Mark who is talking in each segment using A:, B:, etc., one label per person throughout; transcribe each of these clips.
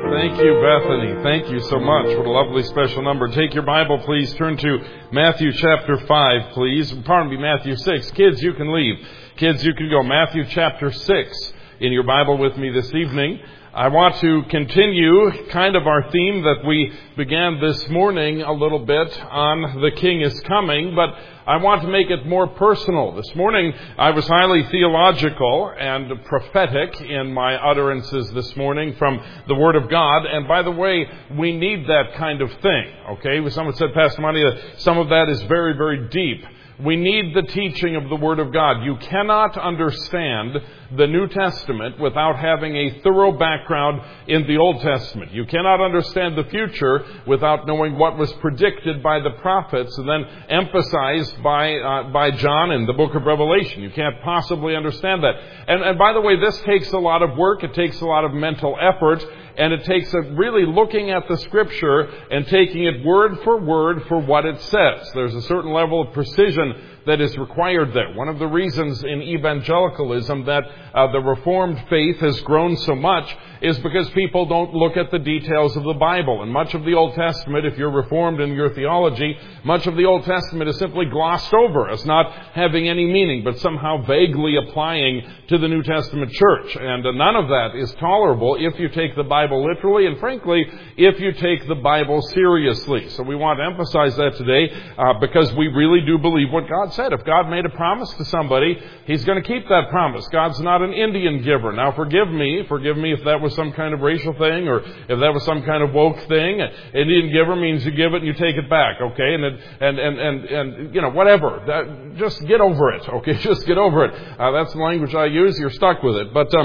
A: Thank you, Bethany. Thank you so much. What a lovely special number. Take your Bible, please. Turn to Matthew chapter 5, please. Pardon me, Matthew 6. Kids, you can leave. Kids, you can go. Matthew chapter 6 in your Bible with me this evening. I want to continue kind of our theme that we began this morning a little bit on The King is Coming, but I want to make it more personal. This morning I was highly theological and prophetic in my utterances this morning from the Word of God. And by the way, we need that kind of thing. Okay? Someone said, Pastor Monty, that some of that is very, very deep. We need the teaching of the Word of God. You cannot understand the New Testament without having a thorough background in the Old Testament. You cannot understand the future without knowing what was predicted by the prophets and then emphasized by John in the book of Revelation. You can't possibly understand that. And by the way, this takes a lot of work. It takes a lot of mental effort. And it takes really looking at the Scripture and taking it word for what it says. There's a certain level of precision that is required there. One of the reasons in evangelicalism that the Reformed faith has grown so much is because people don't look at the details of the Bible. And much of the Old Testament, if you're Reformed in your theology, much of the Old Testament is simply glossed over as not having any meaning, but somehow vaguely applying to the New Testament church. And none of that is tolerable if you take the Bible literally, and frankly, if you take the Bible seriously. So we want to emphasize that today because we really do believe what God said. If God made a promise to somebody, He's going to keep that promise. God's not an Indian giver. Now forgive me if that was some kind of racial thing or if that was some kind of woke thing. Indian giver means you give it and you take it back, okay? And you know, whatever. Just get over it, okay? Just get over it. That's the language I use. You're stuck with it. But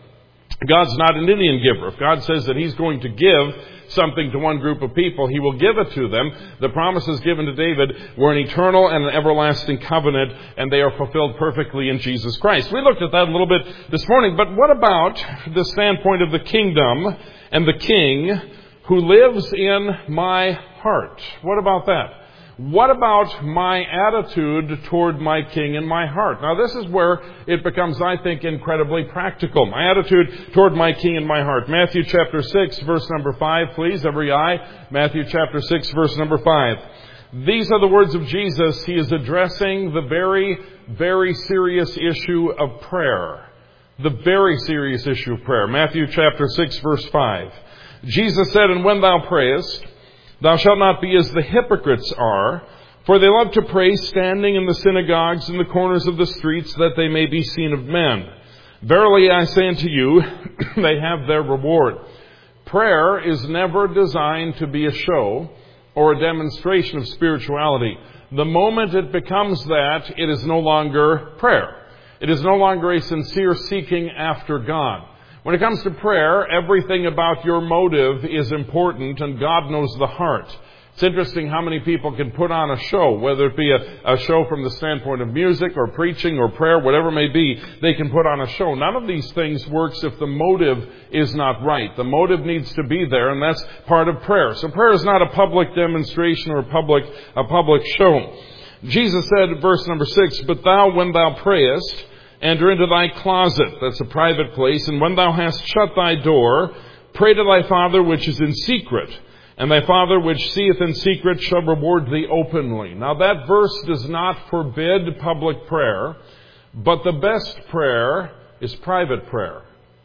A: God's not an Indian giver. If God says that He's going to give something to one group of people, He will give it to them. The promises given to David were an eternal and an everlasting covenant, and they are fulfilled perfectly in Jesus Christ. We looked at that a little bit this morning, but what about the standpoint of the kingdom and the king who lives in my heart? What about that? What about my attitude toward my king in my heart? Now, this is where it becomes, I think, incredibly practical. My attitude toward my king in my heart. Matthew chapter 6, verse number 5, please. Every eye. Matthew chapter 6, verse number 5. These are the words of Jesus. He is addressing the very, very serious issue of prayer. The very serious issue of prayer. Matthew chapter 6, verse 5. Jesus said, "And when thou prayest, thou shalt not be as the hypocrites are, for they love to pray standing in the synagogues and the corners of the streets, that they may be seen of men. Verily I say unto you, they have their reward." Prayer is never designed to be a show or a demonstration of spirituality. The moment it becomes that, it is no longer prayer. It is no longer a sincere seeking after God. When it comes to prayer, everything about your motive is important, and God knows the heart. It's interesting how many people can put on a show, whether it be a show from the standpoint of music or preaching or prayer, whatever it may be, they can put on a show. None of these things works if the motive is not right. The motive needs to be there, and that's part of prayer. So prayer is not a public demonstration or a public show. Jesus said, verse number 6, "But thou, when thou prayest, enter into thy closet," that's a private place, "and when thou hast shut thy door, pray to thy Father which is in secret, and thy Father which seeth in secret shall reward thee openly." Now that verse does not forbid public prayer, but the best prayer is private prayer.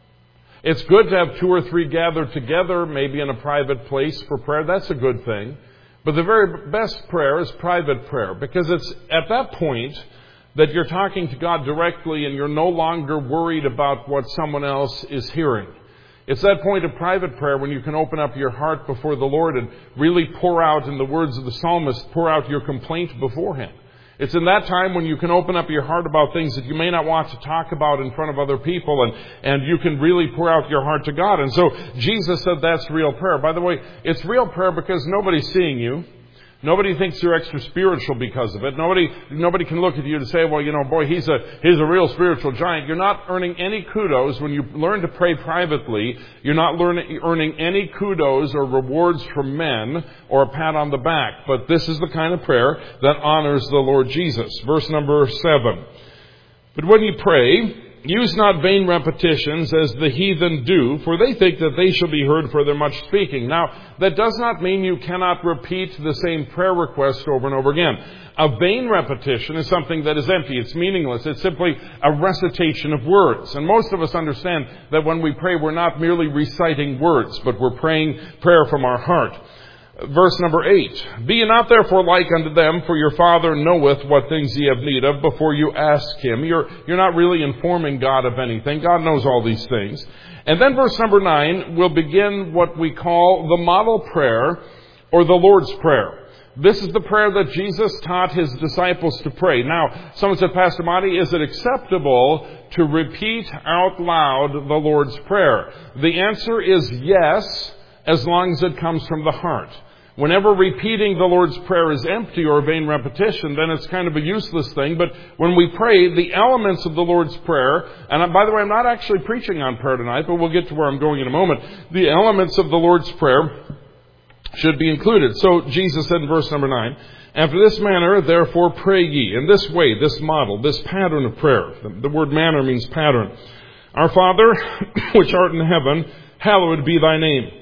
A: It's good to have 2 or 3 gathered together, maybe in a private place for prayer. That's a good thing. But the very best prayer is private prayer, because it's at that point that you're talking to God directly and you're no longer worried about what someone else is hearing. It's that point of private prayer when you can open up your heart before the Lord and really pour out, in the words of the psalmist, pour out your complaint before Him. It's in that time when you can open up your heart about things that you may not want to talk about in front of other people, and you can really pour out your heart to God. And so Jesus said that's real prayer. By the way, it's real prayer because nobody's seeing you. Nobody thinks you're extra spiritual because of it. Nobody can look at you to say, well, you know, boy, he's a real spiritual giant. You're not earning any kudos when you learn to pray privately. You're not earning any kudos or rewards from men or a pat on the back. But this is the kind of prayer that honors the Lord Jesus. Verse number 7. "But when you pray, Use not vain repetitions as the heathen do, for they think that they shall be heard for their much speaking. Now, that does not mean you cannot repeat the same prayer request over and over again. A vain repetition is something that is empty. It's meaningless. It's simply a recitation of words. And most of us understand that when we pray, we're not merely reciting words, but we're praying prayer from our heart. Verse number 8, Be ye not therefore like unto them, for your Father knoweth what things ye have need of before you ask Him. You're not really informing God of anything. God knows all these things. And then verse number 9 will begin what we call the model prayer, or the Lord's Prayer. This is the prayer that Jesus taught His disciples to pray. Now, someone said, Pastor Monty, is it acceptable to repeat out loud the Lord's Prayer? The answer is yes, as long as it comes from the heart. Whenever repeating the Lord's Prayer is empty or a vain repetition, then it's kind of a useless thing. But when we pray, the elements of the Lord's Prayer, and by the way, I'm not actually preaching on prayer tonight, but we'll get to where I'm going in a moment. The elements of the Lord's Prayer should be included. So Jesus said in verse number 9, After this manner, therefore, pray ye. In this way, this model, this pattern of prayer. The word manner means pattern. Our Father, which art in heaven, hallowed be thy name.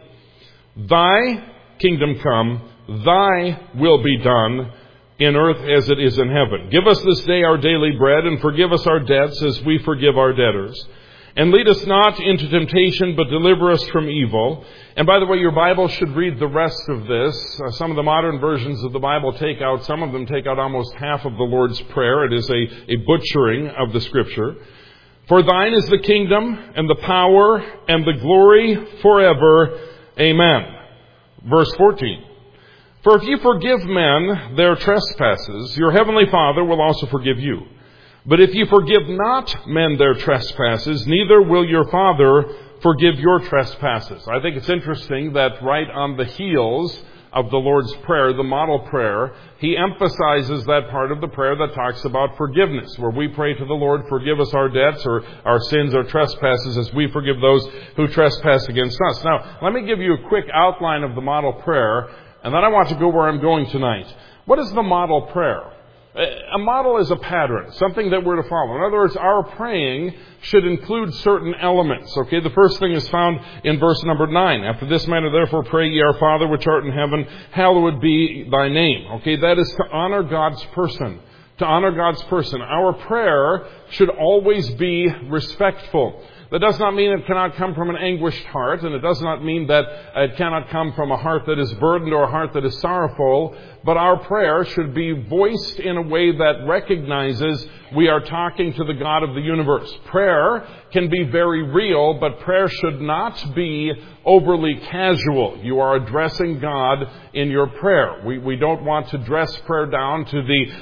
A: Thy kingdom come, thy will be done in earth as it is in heaven. Give us this day our daily bread, and forgive us our debts as we forgive our debtors. And lead us not into temptation, but deliver us from evil. And by the way, your Bible should read the rest of this. Some of the modern versions of the Bible take out, some of them take out almost half of the Lord's Prayer. It is a butchering of the Scripture. For thine is the kingdom, and the power, and the glory forever. Amen. Verse 14, For if you forgive men their trespasses, your heavenly Father will also forgive you. But if you forgive not men their trespasses, neither will your Father forgive your trespasses. I think it's interesting that right on the heels of the Lord's Prayer, the model prayer, He emphasizes that part of the prayer that talks about forgiveness, where we pray to the Lord, forgive us our debts or our sins or trespasses as we forgive those who trespass against us. Now, let me give you a quick outline of the model prayer, and then I want to go where I'm going tonight. What is the model prayer? A model is a pattern, something that we're to follow. In other words, our praying should include certain elements. Okay, the first thing is found in verse number 9. After this manner, therefore, pray ye, Our Father which art in heaven, hallowed be thy name. Okay, that is to honor God's person. To honor God's person. Our prayer should always be respectful. That does not mean it cannot come from an anguished heart, and it does not mean that it cannot come from a heart that is burdened or a heart that is sorrowful, but our prayer should be voiced in a way that recognizes we are talking to the God of the universe. Prayer can be very real, but prayer should not be overly casual. You are addressing God in your prayer. We don't want to dress prayer down to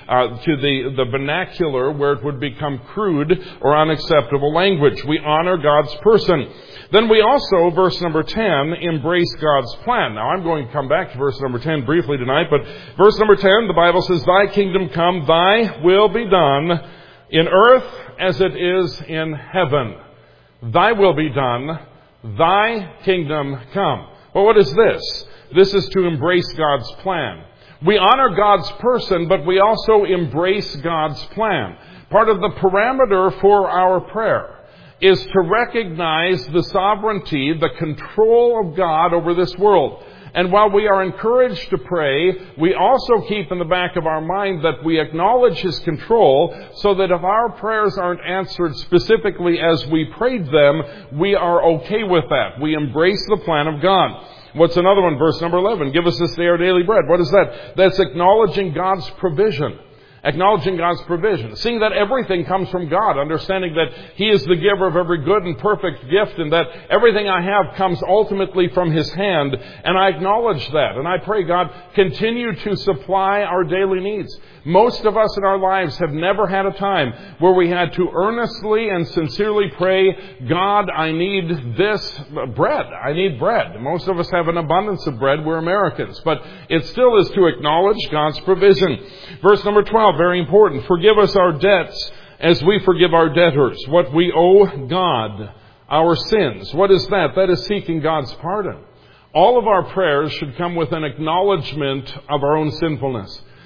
A: the vernacular where it would become crude or unacceptable language. We honor God's person. Then we also, verse number 10, embrace God's plan. Now, I'm going to come back to verse number 10 briefly tonight, but verse number 10, the Bible says, Thy kingdom come, thy will be done in earth as it is in heaven. Thy will be done, thy kingdom come. Well, what is this? This is to embrace God's plan. We honor God's person, but we also embrace God's plan. Part of the parameter for our prayer is to recognize the sovereignty, the control of God over this world. And while we are encouraged to pray, we also keep in the back of our mind that we acknowledge His control, so that if our prayers aren't answered specifically as we prayed them, we are okay with that. We embrace the plan of God. What's another one? Verse number 11. Give us this day our daily bread. What is that? That's acknowledging God's provision. Acknowledging God's provision. Seeing that everything comes from God. Understanding that He is the giver of every good and perfect gift, and that everything I have comes ultimately from His hand. And I acknowledge that. And I pray, God, continue to supply our daily needs. Most of us in our lives have never had a time where we had to earnestly and sincerely pray, God, I need this bread. I need bread. Most of us have an abundance of bread. We're Americans. But it still is to acknowledge God's provision. Verse number 12, very important. Forgive us our debts as we forgive our debtors. What we owe God, our sins. What is that? That is seeking God's pardon. All of our prayers should come with an acknowledgement of our own sinfulness.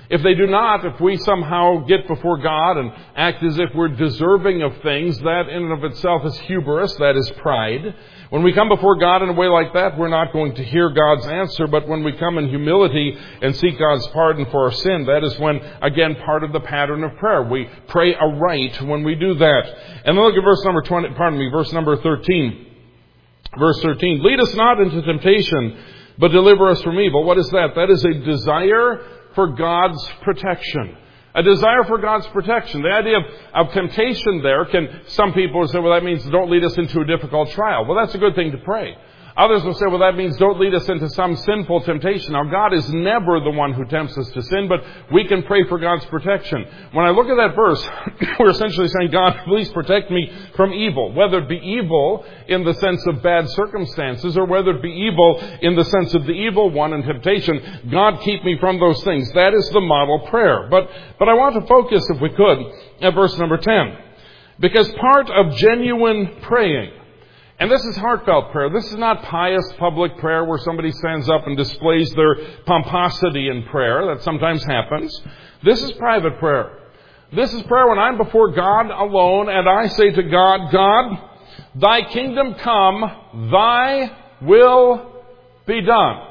A: If they do not, if we somehow get before God and act as if we're deserving of things, that in and of itself is hubris, that is pride. When we come before God in a way like that, we're not going to hear God's answer, but when we come in humility and seek God's pardon for our sin, that is when, again, part of the pattern of prayer. We pray aright when we do that. And then look at verse number 13. Verse 13, lead us not into temptation, but deliver us from evil. What is that? That is a desire for God's protection. A desire for God's protection. The idea of temptation there some people will say, well, that means don't lead us into a difficult trial. Well, that's a good thing to pray. Others will say, well, that means don't lead us into some sinful temptation. Now, God is never the one who tempts us to sin, but we can pray for God's protection. When I look at that verse, we're essentially saying, God, please protect me from evil. Whether it be evil in the sense of bad circumstances, or whether it be evil in the sense of the evil one and temptation, God, keep me from those things. That is the model prayer. But I want to focus, if we could, at verse number 10. Because part of genuine praying, and this is heartfelt prayer. This is not pious public prayer where somebody stands up and displays their pomposity in prayer. That sometimes happens. This is private prayer. This is prayer when I'm before God alone and I say to God, God, thy kingdom come, thy will be done.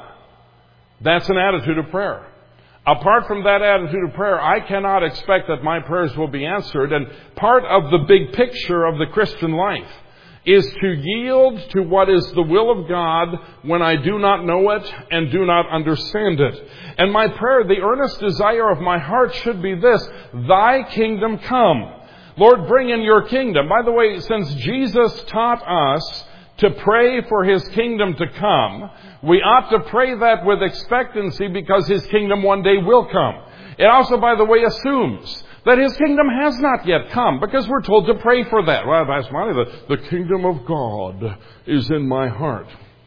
A: That's an attitude of prayer. Apart from that attitude of prayer, I cannot expect that my prayers will be answered. And part of the big picture of the Christian life is to yield to what is the will of God when I do not know it and do not understand it. And my prayer, the earnest desire of my heart should be this: thy kingdom come. Lord, bring in your kingdom. By the way, since Jesus taught us to pray for his kingdom to come, we ought to pray that with expectancy because his kingdom one day will come. It also, by the way, assumes that his kingdom has not yet come, because we're told to pray for that. Well, Pastor Monty, the kingdom of God is in my heart.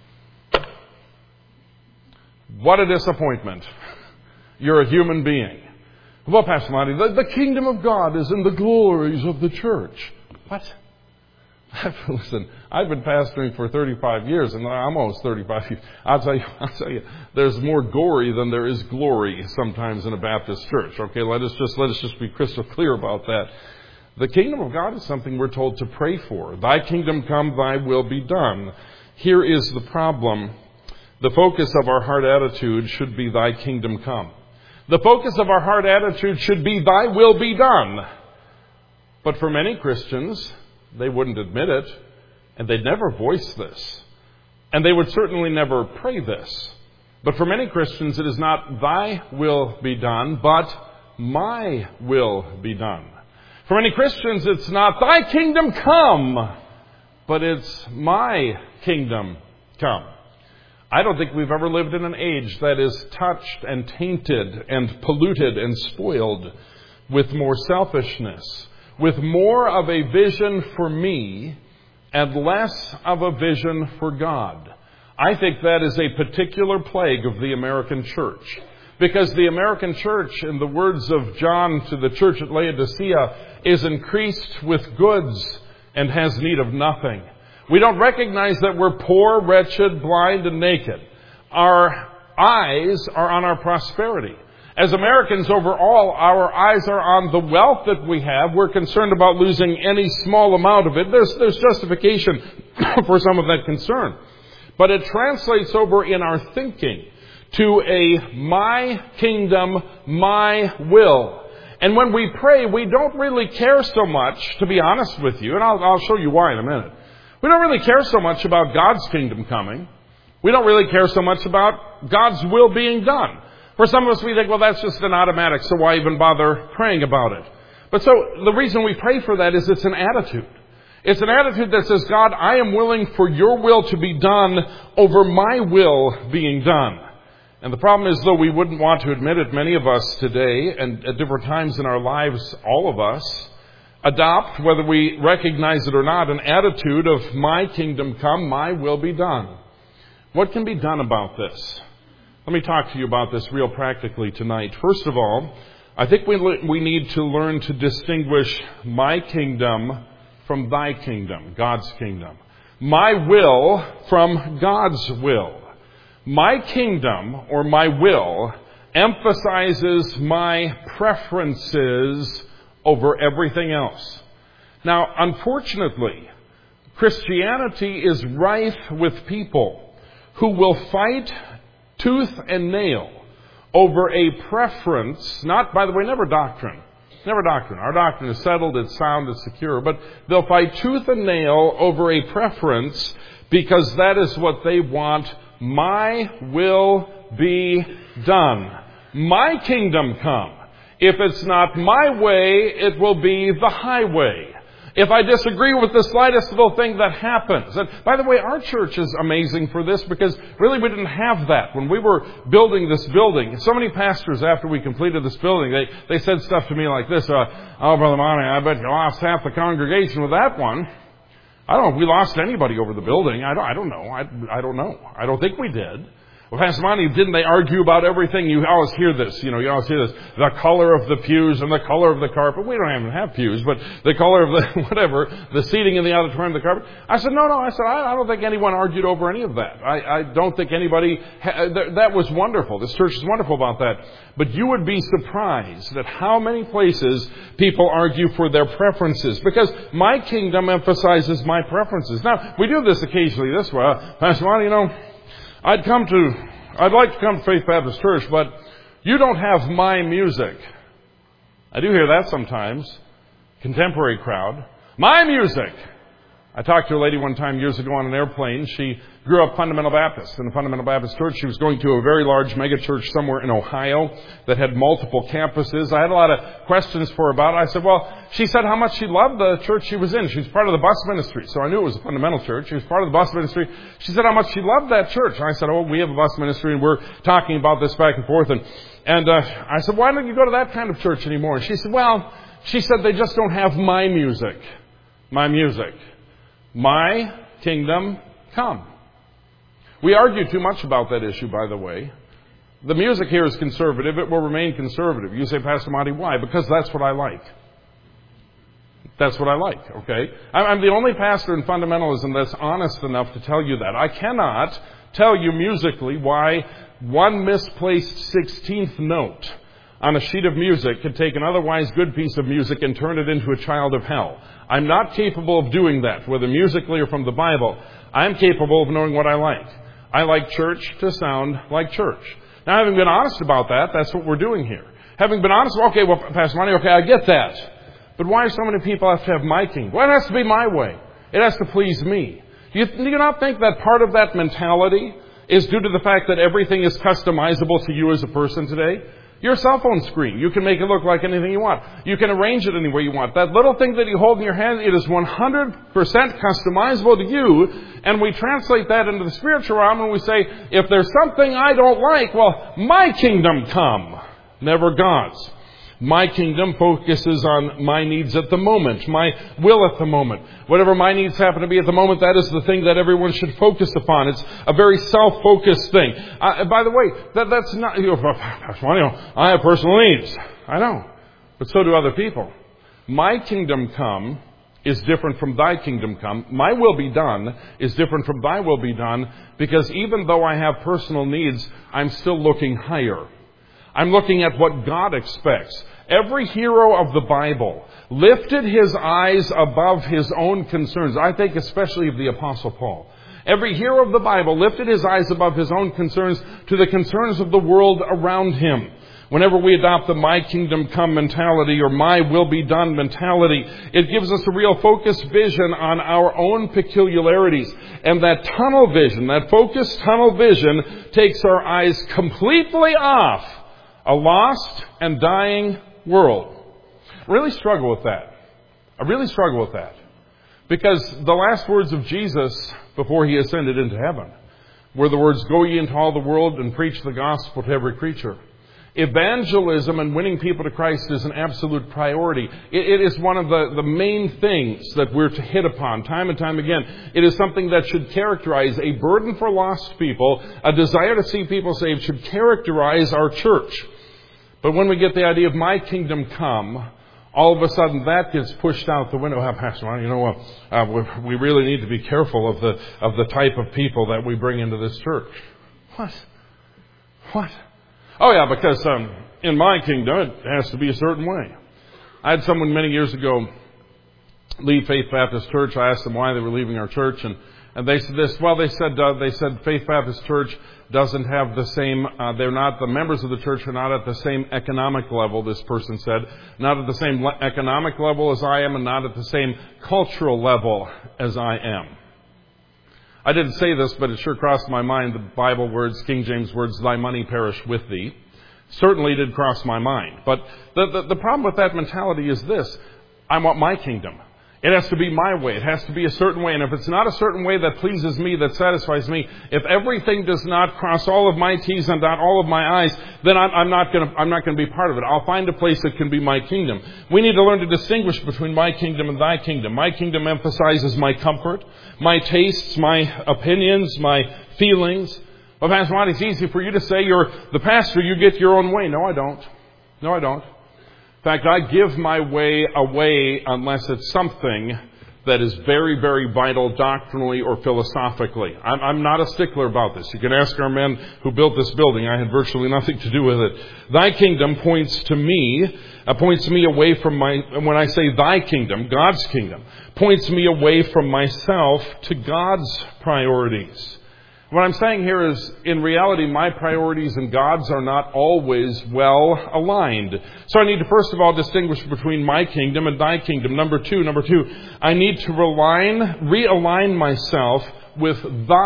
A: What a disappointment. You're a human being. Well, Pastor Monty, the kingdom of God is in the glories of the church. What? Listen, I've been pastoring for 35 years, and I'm almost 35 years. I'll tell you, there's more glory than there is glory sometimes in a Baptist church. Okay, let us just be crystal clear about that. The kingdom of God is something we're told to pray for. Thy kingdom come, thy will be done. Here is the problem. The focus of our heart attitude should be thy kingdom come. The focus of our heart attitude should be thy will be done. But for many Christians, they wouldn't admit it, and they'd never voice this. And they would certainly never pray this. But for many Christians, it is not thy will be done, but my will be done. For many Christians, it's not thy kingdom come, but it's my kingdom come. I don't think we've ever lived in an age that is touched and tainted and polluted and spoiled with more selfishness, with more of a vision for me and less of a vision for God. I think that is a particular plague of the American church. Because the American church, in the words of John to the church at Laodicea, is increased with goods and has need of nothing. We don't recognize that we're poor, wretched, blind, and naked. Our eyes are on our prosperity. As Americans overall, our eyes are on the wealth that we have. We're concerned about losing any small amount of it. There's justification for some of that concern. But it translates over in our thinking to a my kingdom, my will. And when we pray, we don't really care so much, to be honest with you, and I'll show you why in a minute. We don't really care so much about God's kingdom coming. We don't really care so much about God's will being done. For some of us, we think, well, that's just an automatic, so why even bother praying about it? But so the reason we pray for that is it's an attitude. It's an attitude that says, God, I am willing for your will to be done over my will being done. And the problem is, though we wouldn't want to admit it, many of us today, and at different times in our lives, all of us, adopt, whether we recognize it or not, an attitude of my kingdom come, my will be done. What can be done about this? Let me talk to you about this real practically tonight. First of all, I think we need to learn to distinguish my kingdom from thy kingdom, God's kingdom. My will from God's will. My kingdom or my will emphasizes my preferences over everything else. Now, unfortunately, Christianity is rife with people who will fight tooth and nail over a preference, not, by the way, never doctrine. Never doctrine. Our doctrine is settled, it's sound, it's secure, but they'll fight tooth and nail over a preference because that is what they want. My will be done. My kingdom come. If it's not my way, it will be the highway. If I disagree with the slightest little thing that happens. And by the way, our church is amazing for this because really we didn't have that. When we were building this building, so many pastors after we completed this building, they said stuff to me like this, oh, Brother Monty, I bet you lost half the congregation with that one. I don't know if we lost anybody over the building. I don't know. I don't know. I don't think we did. Well, Pastor Monty, didn't they argue about everything? You always hear this, you always hear this, the color of the pews and the color of the carpet. We don't even have pews, but the color of the, whatever, the seating in the auditorium, the carpet. I said, no, I said, I don't think anyone argued over any of that. I don't think anybody, that was wonderful. This church is wonderful about that. But you would be surprised at how many places people argue for their preferences, because my kingdom emphasizes my preferences. Now, we do this occasionally this way. Pastor Monty, I'd like to come to Faith Baptist Church, but you don't have my music. I do hear that sometimes. Contemporary crowd. My music! I talked to a lady one time years ago on an airplane. She grew up Fundamental Baptist in the Fundamental Baptist Church. She was going to a very large mega church somewhere in Ohio that had multiple campuses. I had a lot of questions for her about it. I said, she said how much she loved the church she was in. She was part of the bus ministry, so I knew it was a fundamental church. She was part of the bus ministry. She said how much she loved that church. And I said, we have a bus ministry, and we're talking about this back and forth. And I said, why don't you go to that kind of church anymore? And she said, they just don't have my music. My music. My kingdom come. We argue too much about that issue, by the way. The music here is conservative. It will remain conservative. You say, Pastor Monty, why? Because that's what I like. That's what I like, okay? I'm the only pastor in fundamentalism that's honest enough to tell you that. I cannot tell you musically why one misplaced 16th note on a sheet of music could take an otherwise good piece of music and turn it into a child of hell. I'm not capable of doing that, whether musically or from the Bible. I'm capable of knowing what I like. I like church to sound like church. Now, having been honest about that, that's what we're doing here. Having been honest, Pastor Monty, I get that. But why do so many people have to have my kingdom? Well, it has to be my way. It has to please me. Do you not think that part of that mentality is due to the fact that everything is customizable to you as a person today? Your cell phone screen, you can make it look like anything you want. You can arrange it any way you want. That little thing that you hold in your hand, it is 100% customizable to you. And we translate that into the spiritual realm and we say, if there's something I don't like, my kingdom come, never God's. My kingdom focuses on my needs at the moment, my will at the moment. Whatever my needs happen to be at the moment, that is the thing that everyone should focus upon. It's a very self-focused thing. By the way, that's not, I have personal needs. I know. But so do other people. My kingdom come is different from thy kingdom come. My will be done is different from thy will be done, because even though I have personal needs, I'm still looking higher. I'm looking at what God expects. Every hero of the Bible lifted his eyes above his own concerns. I think especially of the Apostle Paul. Every hero of the Bible lifted his eyes above his own concerns to the concerns of the world around him. Whenever we adopt the my kingdom come mentality or my will be done mentality, it gives us a real focused vision on our own peculiarities. And that tunnel vision, that focused tunnel vision, takes our eyes completely off a lost and dying world. I really struggle with that. Because the last words of Jesus before he ascended into heaven were the words, go ye into all the world and preach the gospel to every creature. Evangelism and winning people to Christ is an absolute priority. It is one of the main things that we're to hit upon time and time again. It is something that should characterize a burden for lost people, a desire to see people saved should characterize our church. But when we get the idea of my kingdom come, all of a sudden that gets pushed out the window. Pastor, we really need to be careful of the type of people that we bring into this church. What? Oh yeah, because in my kingdom it has to be a certain way. I had someone many years ago leave Faith Baptist Church. I asked them why they were leaving our church, and they said this. Well, they said Faith Baptist Church doesn't have the same. They're not, the members of the church are not at the same economic level. This person said, not at the same economic level as I am, and not at the same cultural level as I am. I didn't say this, but it sure crossed my mind. The Bible words, King James words, "Thy money perish with thee," certainly did cross my mind. But the problem with that mentality is this: I want my kingdom. It has to be my way. It has to be a certain way. And if it's not a certain way that pleases me, that satisfies me, if everything does not cross all of my T's and dot all of my I's, then I'm not going to be part of it. I'll find a place that can be my kingdom. We need to learn to distinguish between my kingdom and thy kingdom. My kingdom emphasizes my comfort, my tastes, my opinions, my feelings. Well, Pastor Monty, it's easy for you to say you're the pastor, you get your own way. No, I don't. No, I don't. In fact, I give my way away unless it's something that is very, very vital doctrinally or philosophically. I'm not a stickler about this. You can ask our men who built this building. I had virtually nothing to do with it. Thy kingdom points me away from when I say thy kingdom, God's kingdom, points me away from myself to God's priorities. What I'm saying here is, in reality, my priorities and God's are not always well aligned. So I need to, first of all, distinguish between my kingdom and thy kingdom. Number two, I need to realign myself with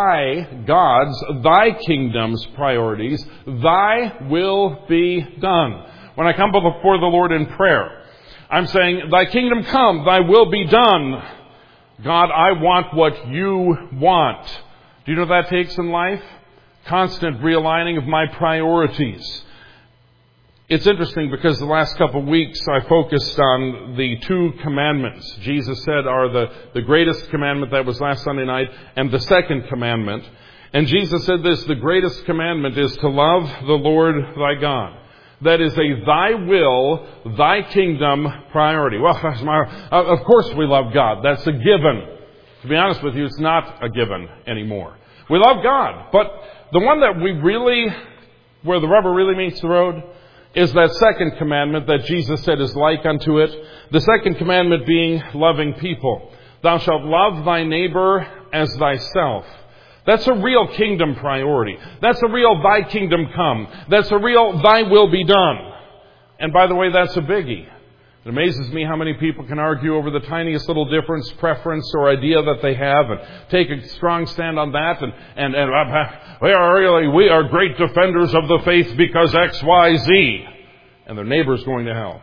A: thy kingdom's priorities. Thy will be done. When I come before the Lord in prayer, I'm saying, thy kingdom come, thy will be done. God, I want what you want. Do you know what that takes in life? Constant realigning of my priorities. It's interesting because the last couple of weeks I focused on the two commandments Jesus said are the greatest commandment, that was last Sunday night, and the second commandment. And Jesus said this: the greatest commandment is to love the Lord thy God. That is a thy will, thy kingdom priority. Well, of course we love God. That's a given. To be honest with you, it's not a given anymore. We love God, but the one that where the rubber really meets the road, is that second commandment that Jesus said is like unto it. The second commandment being loving people. Thou shalt love thy neighbor as thyself. That's a real kingdom priority. That's a real thy kingdom come. That's a real thy will be done. And by the way, that's a biggie. It amazes me how many people can argue over the tiniest little difference, preference, or idea that they have, and take a strong stand on that, and we are great defenders of the faith because X, Y, Z, and their neighbor's going to hell.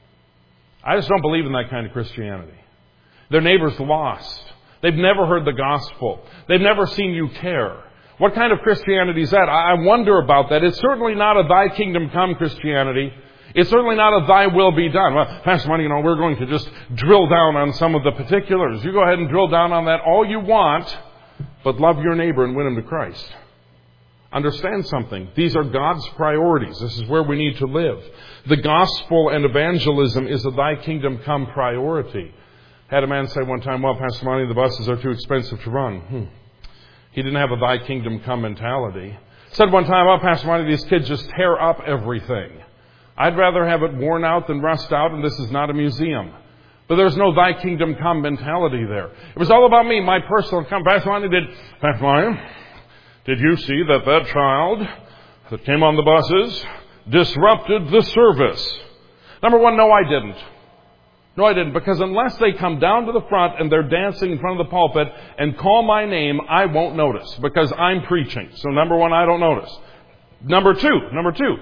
A: I just don't believe in that kind of Christianity. Their neighbor's lost. They've never heard the gospel. They've never seen you care. What kind of Christianity is that? I wonder about that. It's certainly not a thy kingdom come Christianity. It's certainly not a thy will be done. Well, Pastor Monty, we're going to just drill down on some of the particulars. You go ahead and drill down on that all you want, but love your neighbor and win him to Christ. Understand something. These are God's priorities. This is where we need to live. The gospel and evangelism is a thy kingdom come priority. Had a man say one time, well, Pastor Monty, the buses are too expensive to run. He didn't have a thy kingdom come mentality. Said one time, well, Pastor Monty, these kids just tear up everything. I'd rather have it worn out than rust out, and this is not a museum. But there's no thy kingdom come mentality there. It was all about me, my personal come. Pastor Monty, did you see that child that came on the buses disrupted the service? Number one, no, I didn't. No, I didn't, because unless they come down to the front and they're dancing in front of the pulpit and call my name, I won't notice, because I'm preaching. So number one, I don't notice. Number two,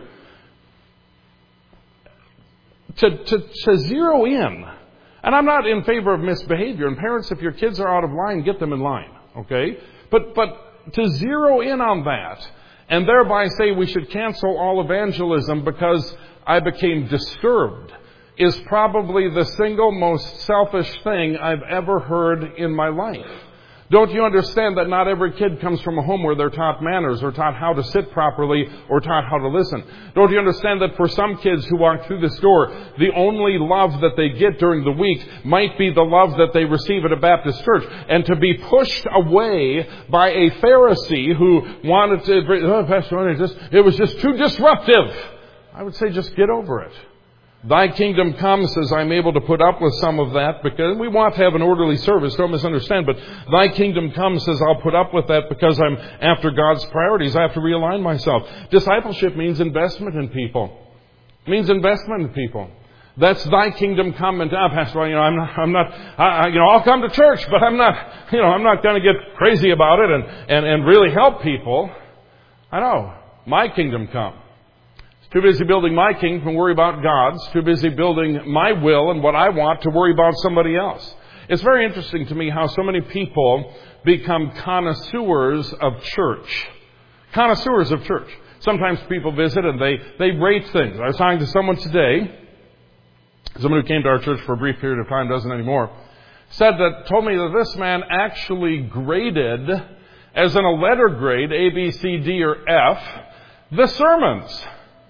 A: to zero in, and I'm not in favor of misbehavior, and parents, if your kids are out of line, get them in line, okay? But to zero in on that, and thereby say we should cancel all evangelism because I became disturbed, is probably the single most selfish thing I've ever heard in my life. Don't you understand that not every kid comes from a home where they're taught manners or taught how to sit properly or taught how to listen? Don't you understand that for some kids who walk through this door, the only love that they get during the week might be the love that they receive at a Baptist church? And to be pushed away by a Pharisee who wanted to, Pastor Ronnie, it was just too disruptive. I would say just get over it. Thy kingdom come says I'm able to put up with some of that because we want to have an orderly service, don't misunderstand, but thy kingdom come says I'll put up with that because I'm after God's priorities. I have to realign myself. Discipleship means investment in people. It means investment in people. That's thy kingdom come. And Pastor, I'll come to church, but I'm not going to get crazy about it and really help people. I know. My kingdom come. Too busy building my kingdom to worry about God's. Too busy building my will and what I want to worry about somebody else. It's very interesting to me how so many people become connoisseurs of church. Connoisseurs of church. Sometimes people visit and they rate things. I was talking to someone today, someone who came to our church for a brief period of time, doesn't anymore, told me that this man actually graded, as in a letter grade, A, B, C, D, or F, the sermons.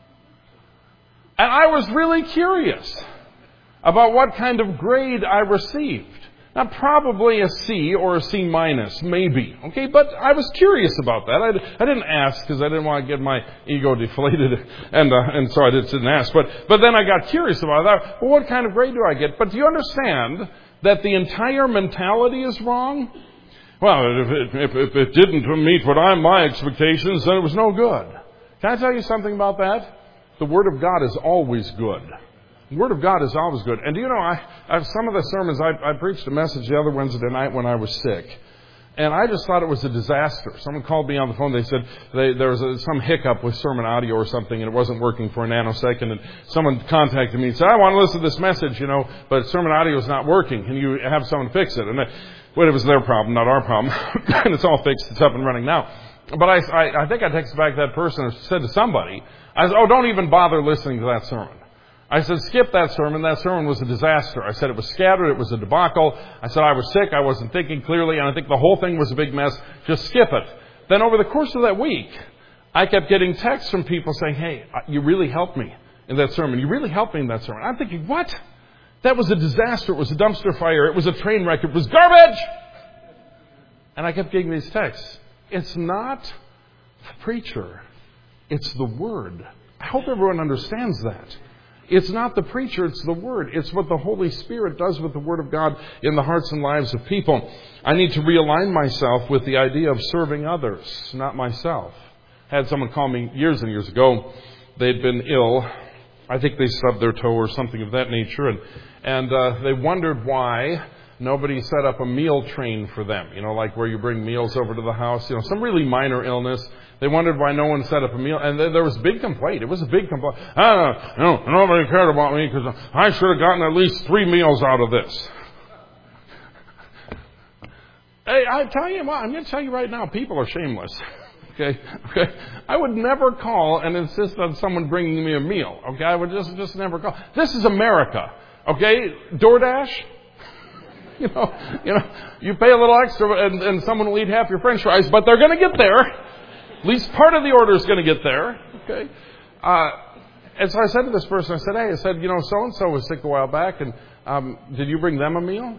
A: And I was really curious about what kind of grade I received. Now, probably a C or a C minus, maybe. Okay, but I was curious about that. I didn't ask because I didn't want to get my ego deflated, and so I didn't ask. But then I got curious about that. Well, what kind of grade do I get? But do you understand that the entire mentality is wrong? Well, if it didn't meet my expectations, then it was no good. Can I tell you something about that? The Word of God is always good. The Word of God is always good. And do you know, I some of the sermons, I preached a message the other Wednesday night when I was sick. And I just thought it was a disaster. Someone called me on the phone. They said there was some hiccup with sermon audio or something, and it wasn't working for a nanosecond. And someone contacted me and said, I want to listen to this message, but sermon audio is not working. Can you have someone fix it? And it was their problem, not our problem. And it's all fixed. It's up and running now. But I think I texted back that person and said to somebody, I said, don't even bother listening to that sermon. I said, skip that sermon. That sermon was a disaster. I said it was scattered. It was a debacle. I said I was sick. I wasn't thinking clearly. And I think the whole thing was a big mess. Just skip it. Then over the course of that week, I kept getting texts from people saying, hey, you really helped me in that sermon. You really helped me in that sermon. I'm thinking, what? That was a disaster. It was a dumpster fire. It was a train wreck. It was garbage. And I kept getting these texts. It's not the preacher. It's the Word. I hope everyone understands that. It's not the preacher, it's the Word. It's what the Holy Spirit does with the Word of God in the hearts and lives of people. I need to realign myself with the idea of serving others, not myself. I had someone call me years and years ago. They'd been ill. I think they stubbed their toe or something of that nature. And they wondered why nobody set up a meal train for them, like where you bring meals over to the house, some really minor illness. They wondered why no one set up a meal. And there was a big complaint. It was a big complaint. Nobody cared about me because I should have gotten at least 3 meals out of this. Hey, I tell you what, I'm going to tell you right now, people are shameless. Okay. I would never call and insist on someone bringing me a meal. Okay. I would just never call. This is America. Okay. DoorDash. You pay a little extra and someone will eat half your French fries, but they're going to get there. At least part of the order is going to get there. Okay. And so I said to this person, I said, so-and-so was sick a while back, and did you bring them a meal?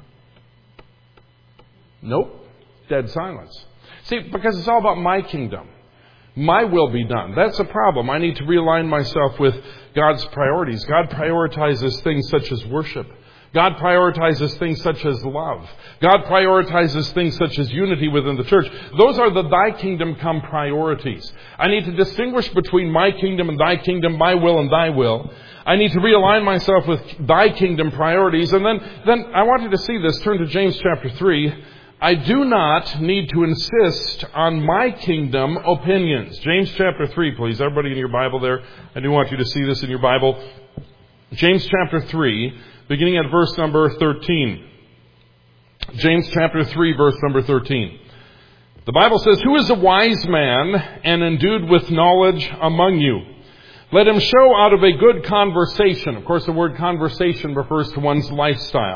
A: Nope. Dead silence. See, because it's all about my kingdom. My will be done. That's the problem. I need to realign myself with God's priorities. God prioritizes things such as worship. God prioritizes things such as love. God prioritizes things such as unity within the church. Those are the thy kingdom come priorities. I need to distinguish between my kingdom and thy kingdom, my will and thy will. I need to realign myself with thy kingdom priorities. And then I want you to see this. Turn to James chapter 3. I do not need to insist on my kingdom opinions. James chapter 3, please. Everybody in your Bible there. I do want you to see this in your Bible. James chapter 3. Beginning at verse number 13. James chapter 3, verse number 13. The Bible says, who is a wise man and endued with knowledge among you? Let him show out of a good conversation. Of course, the word conversation refers to one's lifestyle.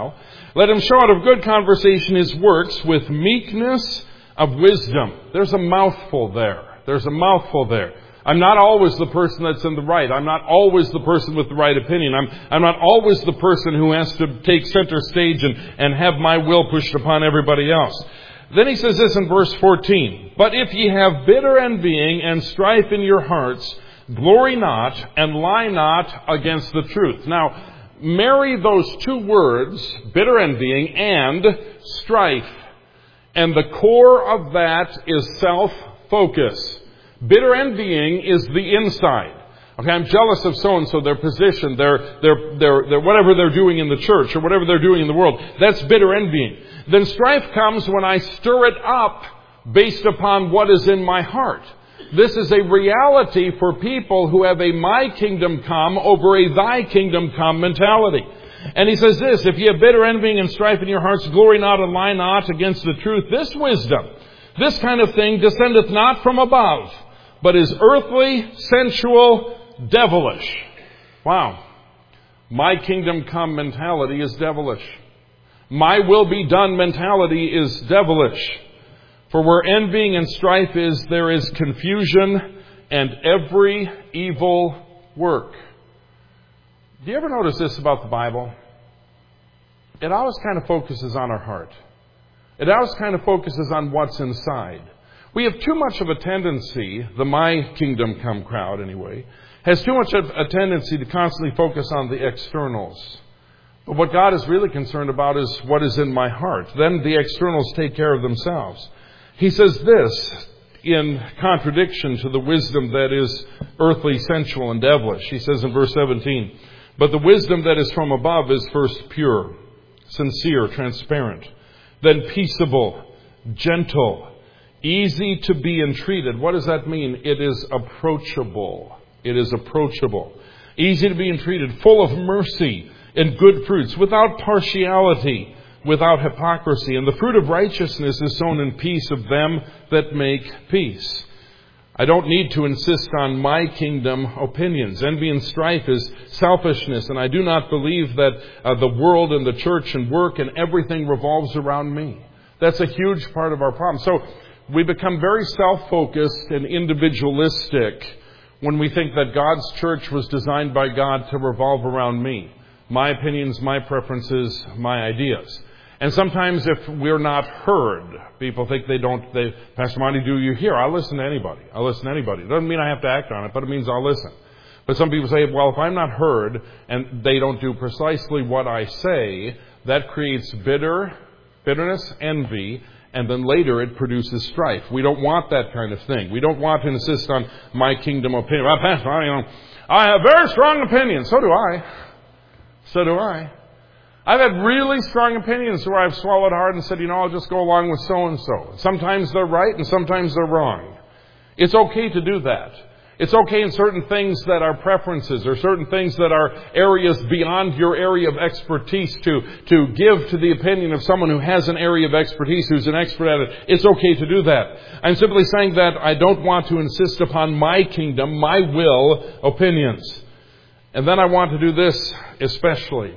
A: Let him show out of good conversation his works with meekness of wisdom. There's a mouthful there. There's a mouthful there. I'm not always the person that's in the right. I'm not always the person with the right opinion. I'm not always the person who has to take center stage and have my will pushed upon everybody else. Then he says this in verse 14. But if ye have bitter envying and strife in your hearts, glory not and lie not against the truth. Now, marry those two words, bitter envying and strife. And the core of that is self-focus. Bitter envying is the inside. Okay, I'm jealous of so-and-so, their position, their whatever they're doing in the church or whatever they're doing in the world. That's bitter envying. Then strife comes when I stir it up based upon what is in my heart. This is a reality for people who have a my kingdom come over a thy kingdom come mentality. And he says this, if ye have bitter envying and strife in your hearts, glory not and lie not against the truth. This wisdom, this kind of thing descendeth not from above, but is earthly, sensual, devilish. Wow. My kingdom come mentality is devilish. My will be done mentality is devilish. For where envying and strife is, there is confusion and every evil work. Do you ever notice this about the Bible? It always kind of focuses on our heart. It always kind of focuses on what's inside. We have too much of a tendency, the my kingdom come crowd anyway, has too much of a tendency to constantly focus on the externals. But what God is really concerned about is what is in my heart. Then the externals take care of themselves. He says this in contradiction to the wisdom that is earthly, sensual, and devilish. He says in verse 17, but the wisdom that is from above is first pure, sincere, transparent, then peaceable, gentle, easy to be entreated. What does that mean? It is approachable. It is approachable. Easy to be entreated, full of mercy and good fruits, without partiality, without hypocrisy. And the fruit of righteousness is sown in peace of them that make peace. I don't need to insist on my kingdom opinions. Envy and strife is selfishness, and I do not believe that the world and the church and work and everything revolves around me. That's a huge part of our problem. So we become very self-focused and individualistic when we think that God's church was designed by God to revolve around me. My opinions, my preferences, my ideas. And sometimes if we're not heard, people think Pastor Monty, do you hear? I'll listen to anybody. I'll listen to anybody. It doesn't mean I have to act on it, but it means I'll listen. But some people say, well, if I'm not heard and they don't do precisely what I say, that creates bitterness, envy, and then later it produces strife. We don't want that kind of thing. We don't want to insist on my kingdom opinion. Well, Pastor, I have very strong opinions. So do I. So do I. I've had really strong opinions where I've swallowed hard and said, I'll just go along with so-and-so. Sometimes they're right and sometimes they're wrong. It's okay to do that. It's okay in certain things that are preferences or certain things that are areas beyond your area of expertise to give to the opinion of someone who has an area of expertise, who's an expert at it. It's okay to do that. I'm simply saying that I don't want to insist upon my kingdom, my will, opinions. And then I want to do this especially.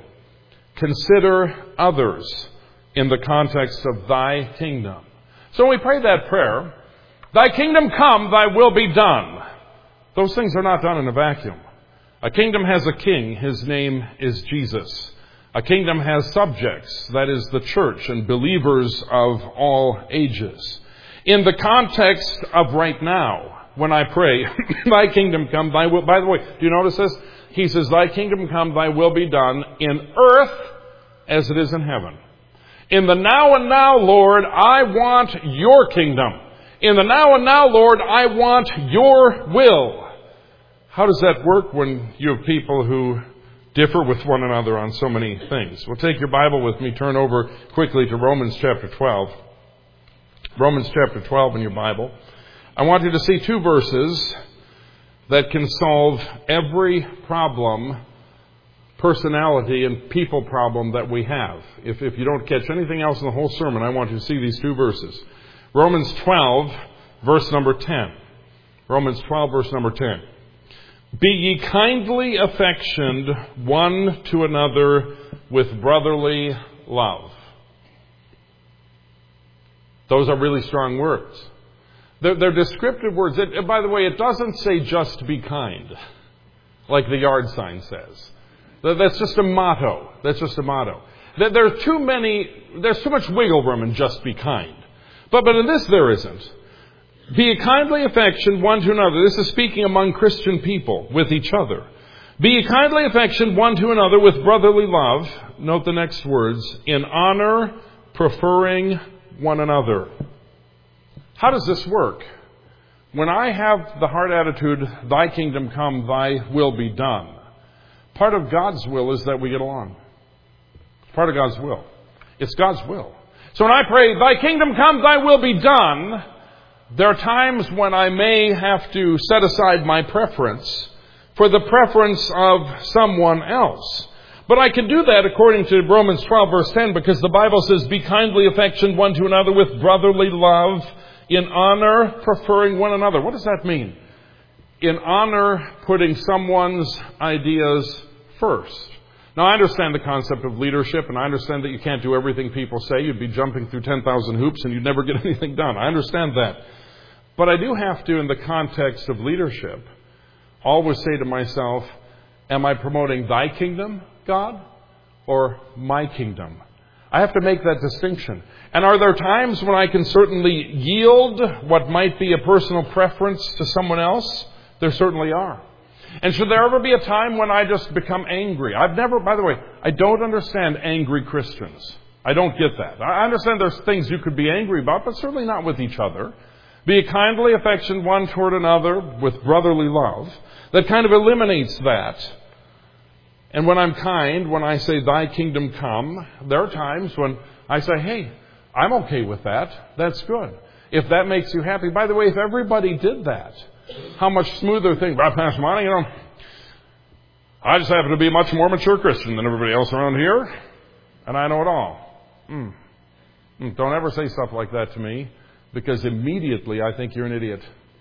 A: Consider others in the context of thy kingdom. So when we pray that prayer, thy kingdom come, thy will be done. Those things are not done in a vacuum. A kingdom has a king. His name is Jesus. A kingdom has subjects, that is the church and believers of all ages. In the context of right now, when I pray, thy kingdom come, thy will... By the way, do you notice this? He says, thy kingdom come, thy will be done in earth as it is in heaven. In the now and now, Lord, I want your kingdom. In the now and now, Lord, I want your will. How does that work when you have people who differ with one another on so many things? Well, take your Bible with me. Turn over quickly to Romans chapter 12. Romans chapter 12 in your Bible. I want you to see two verses that can solve every problem, personality and people problem that we have. If you don't catch anything else in the whole sermon, I want you to see these two verses. Romans 12, verse number 10. Romans 12, verse number 10. Be ye kindly affectioned one to another with brotherly love. Those are really strong words. They're descriptive words. By the way, it doesn't say just be kind, like the yard sign says. That's just a motto. That's just a motto. There's too much wiggle room in just be kind. But in this there isn't. Be a kindly affection one to another. This is speaking among Christian people with each other. Be a kindly affection one to another with brotherly love. Note the next words. In honor, preferring one another. How does this work? When I have the heart attitude, thy kingdom come, thy will be done. Part of God's will is that we get along. It's part of God's will. It's God's will. So when I pray, thy kingdom come, thy will be done, there are times when I may have to set aside my preference for the preference of someone else. But I can do that according to Romans 12 verse 10, because the Bible says, be kindly affectioned one to another with brotherly love, in honor, preferring one another. What does that mean? In honor, putting someone's ideas first. Now, I understand the concept of leadership, and I understand that you can't do everything people say. You'd be jumping through 10,000 hoops, and you'd never get anything done. I understand that. But I do have to, in the context of leadership, always say to myself, am I promoting thy kingdom, God, or my kingdom? I have to make that distinction. And are there times when I can certainly yield what might be a personal preference to someone else? There certainly are. And should there ever be a time when I just become angry? By the way, I don't understand angry Christians. I don't get that. I understand there's things you could be angry about, but certainly not with each other. Be a kindly affection one toward another with brotherly love. That kind of eliminates that. And when I'm kind, when I say, thy kingdom come, there are times when I say, hey, I'm okay with that. That's good. If that makes you happy. By the way, if everybody did that, how much smoother thing. Well, Pastor Monty, I just happen to be a much more mature Christian than everybody else around here, and I know it all. Don't ever say stuff like that to me, because immediately I think you're an idiot.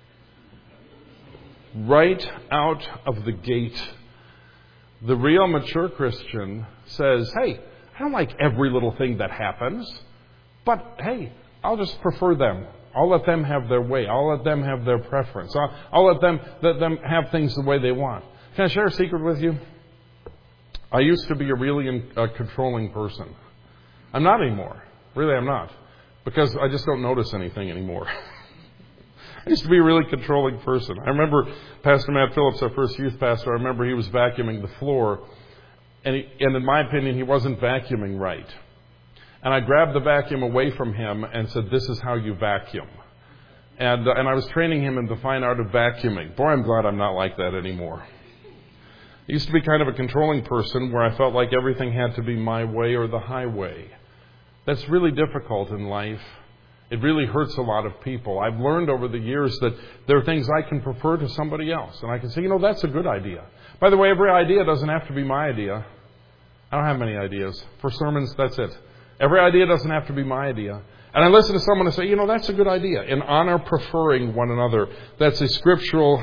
A: Right out of the gate, the real mature Christian says, hey, I don't like every little thing that happens, but hey, I'll just prefer them. I'll let them have their way. I'll let them have their preference. I'll let them have things the way they want. Can I share a secret with you? I used to be a really controlling person. I'm not anymore. Really, I'm not. Because I just don't notice anything anymore. I used to be a really controlling person. I remember Pastor Matt Phillips, our first youth pastor, I remember he was vacuuming the floor. And in my opinion, he wasn't vacuuming right. And I grabbed the vacuum away from him and said, this is how you vacuum. And I was training him in the fine art of vacuuming. Boy, I'm glad I'm not like that anymore. I used to be kind of a controlling person where I felt like everything had to be my way or the highway. That's really difficult in life. It really hurts a lot of people. I've learned over the years that there are things I can prefer to somebody else. And I can say, that's a good idea. By the way, every idea doesn't have to be my idea. I don't have many ideas. For sermons, that's it. Every idea doesn't have to be my idea. And I listen to someone and say, that's a good idea. In honor, preferring one another. That's a scriptural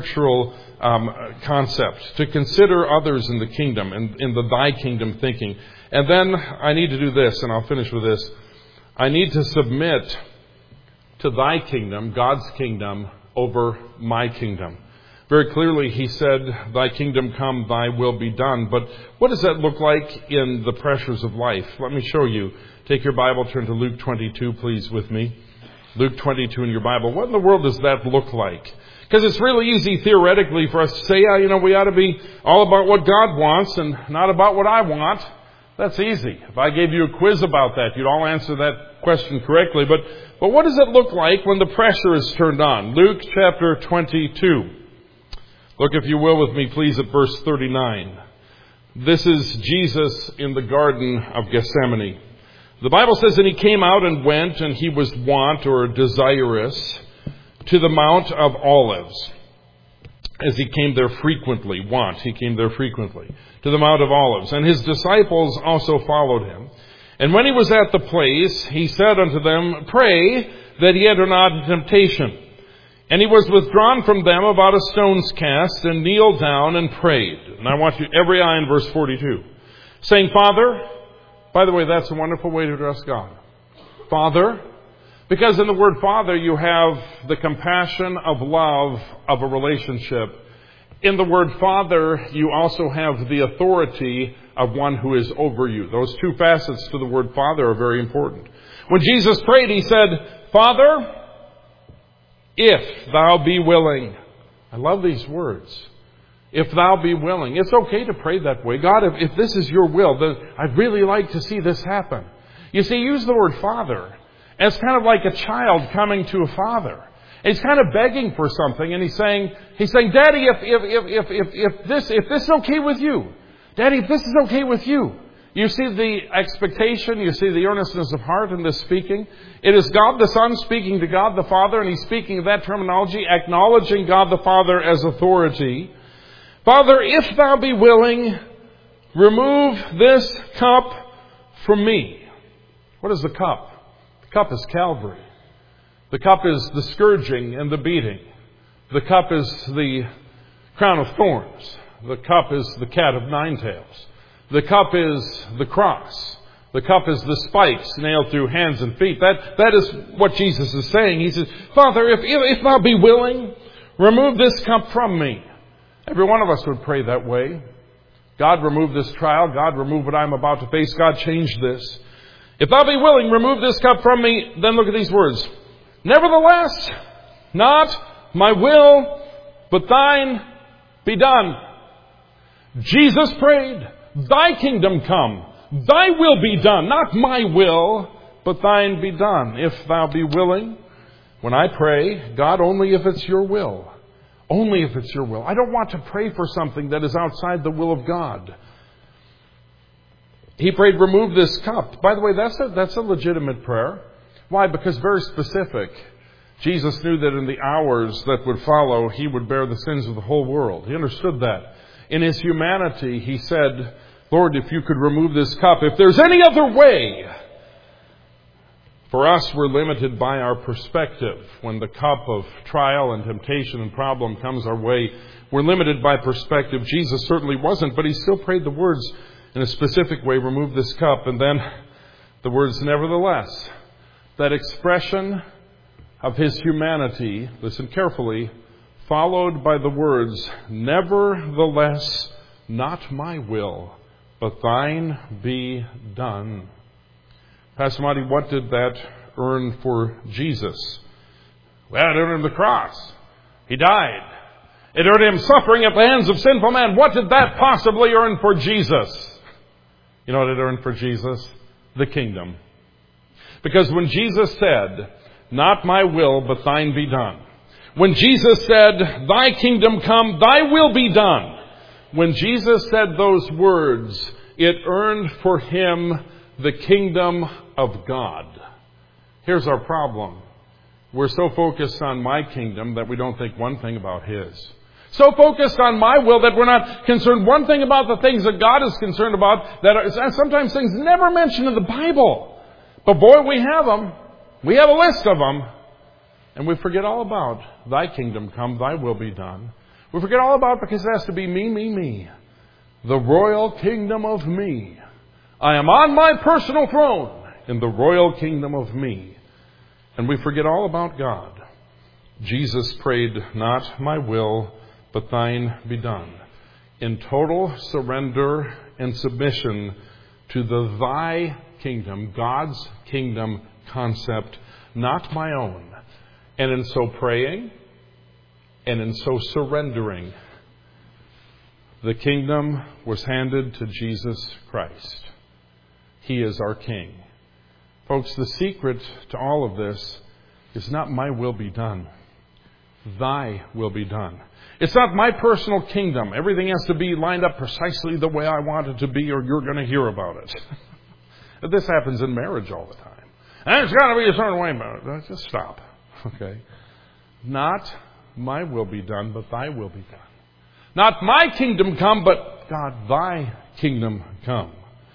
A: concept. To consider others in the kingdom, in the thy kingdom thinking. And then I need to do this, and I'll finish with this. I need to submit to thy kingdom, God's kingdom, over my kingdom. Very clearly, he said, thy kingdom come, thy will be done. But what does that look like in the pressures of life? Let me show you. Take your Bible, turn to Luke 22, please, with me. Luke 22 in your Bible. What in the world does that look like? Because it's really easy theoretically for us to say, we ought to be all about what God wants and not about what I want. That's easy. If I gave you a quiz about that, you'd all answer that question correctly. But what does it look like when the pressure is turned on? Luke chapter 22. Look, if you will, with me, please, at verse 39. This is Jesus in the Garden of Gethsemane. The Bible says, and he came out and went, and he was wont or desirous to the Mount of Olives. As he came there frequently, he came there frequently, to the Mount of Olives. And his disciples also followed him. And when he was at the place, he said unto them, pray that ye enter not into temptation. And he was withdrawn from them about a stone's cast, and kneeled down and prayed. And I want you, every eye in verse 42, saying, Father, By the way, that's a wonderful way to address God. Father, because in the word Father you have the compassion of love of a relationship. In the word Father you also have the authority of one who is over you. Those two facets to the word Father are very important. When Jesus prayed, He said, Father, if thou be willing. I love these words. If thou be willing. It's okay to pray that way. God, if this is your will, then I'd really like to see this happen. You see, use the word Father. And it's kind of like a child coming to a father. And he's kind of begging for something, and he's saying, Daddy, if this is okay with you. Daddy, if this is okay with you. You see the expectation, you see the earnestness of heart in this speaking. It is God the Son speaking to God the Father, and He's speaking of that terminology, acknowledging God the Father as authority. Father, if thou be willing, remove this cup from me. What is the cup? The cup is Calvary. The cup is the scourging and the beating. The cup is the crown of thorns. The cup is the cat of nine tails. The cup is the cross. The cup is the spikes nailed through hands and feet. That is what Jesus is saying. He says, Father, if thou be willing, remove this cup from me. Every one of us would pray that way. God, remove this trial. God, remove what I'm about to face. God, change this. If thou be willing, remove this cup from me. Then look at these words. Nevertheless, not my will, but thine be done. Jesus prayed, Thy kingdom come, Thy will be done, not my will, but thine be done. If thou be willing, when I pray, God, only if it's your will. Only if it's your will. I don't want to pray for something that is outside the will of God. He prayed, remove this cup. By the way, that's a legitimate prayer. Why? Because very specific. Jesus knew that in the hours that would follow, He would bear the sins of the whole world. He understood that. In His humanity, He said, Lord, if you could remove this cup, if there's any other way. For us, we're limited by our perspective. When the cup of trial and temptation and problem comes our way, we're limited by perspective. Jesus certainly wasn't, but He still prayed the words in a specific way, remove this cup. And then the words, nevertheless. That expression of His humanity, listen carefully, followed by the words, nevertheless, not my will, but thine be done. Pastor Monty, what did that earn for Jesus? Well, it earned Him the cross. He died. It earned Him suffering at the hands of sinful man. What did that possibly earn for Jesus? You know what it earned for Jesus? The kingdom. Because when Jesus said, not my will, but thine be done. When Jesus said, Thy kingdom come, Thy will be done. When Jesus said those words, it earned for Him the kingdom of God. Here's our problem. We're so focused on my kingdom that we don't think one thing about His. So focused on my will that we're not concerned one thing about the things that God is concerned about, that are sometimes things never mentioned in the Bible. But boy, we have them. We have a list of them. And we forget all about Thy kingdom come, Thy will be done. We forget all about because it has to be me, me, me. The royal kingdom of me. I am on my personal throne in the royal kingdom of me. And we forget all about God. Jesus prayed, not my will, but thine be done. In total surrender and submission to the Thy kingdom, God's kingdom concept, not my own. And in so praying, and in so surrendering, the kingdom was handed to Jesus Christ. He is our King. Folks, the secret to all of this is not my will be done. Thy will be done. It's not my personal kingdom. Everything has to be lined up precisely the way I want it to be, or you're going to hear about it. This happens in marriage all the time. And it's got to be a certain way about it. Just stop. Okay? Not my will be done, but Thy will be done. Not my kingdom come, but God, Thy kingdom come.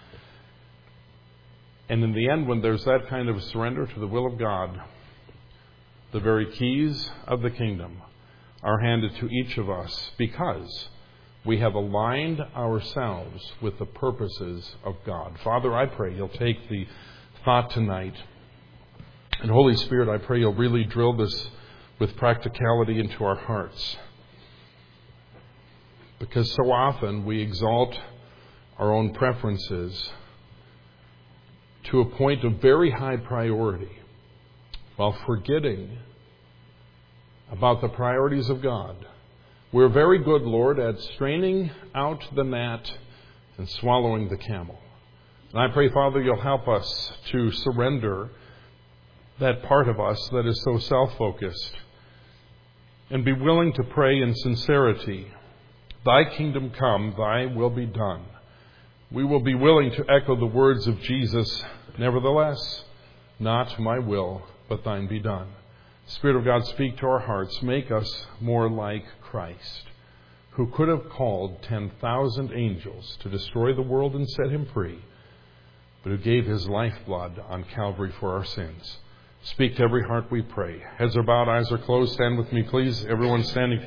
A: And in the end, when there's that kind of surrender to the will of God, the very keys of the kingdom are handed to each of us because we have aligned ourselves with the purposes of God. Father, I pray you'll take the thought tonight. And Holy Spirit, I pray you'll really drill this with practicality into our hearts. Because so often we exalt our own preferences to a point of very high priority, while forgetting about the priorities of God. We're very good, Lord, at straining out the gnat and swallowing the camel. And I pray, Father, you'll help us to surrender that part of us that is so self-focused and be willing to pray in sincerity, Thy kingdom come, Thy will be done. We will be willing to echo the words of Jesus, nevertheless, not my will, but Thine be done. Spirit of God, speak to our hearts. Make us more like Christ, who could have called 10,000 angels to destroy the world and set him free, but who gave his lifeblood on Calvary for our sins. Speak to every heart, we pray. Heads are bowed, eyes are closed. Stand with me, please. Everyone standing.